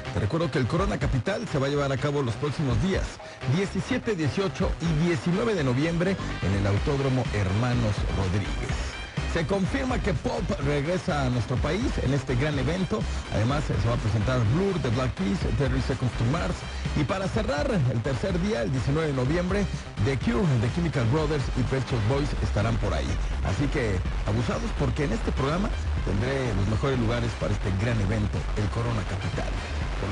Te recuerdo que el Corona Capital se va a llevar a cabo los próximos días, 17, 18 y 19 de noviembre en el Autódromo Hermanos Rodríguez. Se confirma que Pop regresa a nuestro país en este gran evento. Además, se va a presentar Blur, The Black Keys, 30 Seconds to Mars. Y para cerrar el tercer día, el 19 de noviembre, The Cure, The Chemical Brothers y Pet Shop Boys estarán por ahí. Así que, abusados, porque en este programa tendré los mejores lugares para este gran evento, el Corona Capital.